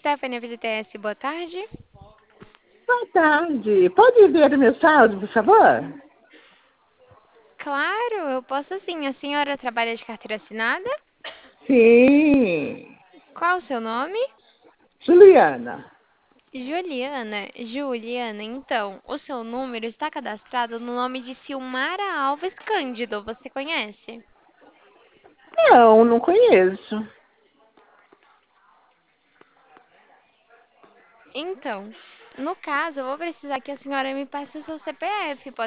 Stephanie VTS, boa tarde. Boa tarde. Pode ver o meu saldo, por favor? Claro, eu posso sim. A senhora trabalha de carteira assinada? Sim. Qual o seu nome? Juliana. Juliana, então, o seu número está cadastrado no nome de Silmara Alves Cândido, você conhece? Não, não conheço. Então, no caso, eu vou precisar que a senhora me passe o seu CPF, pode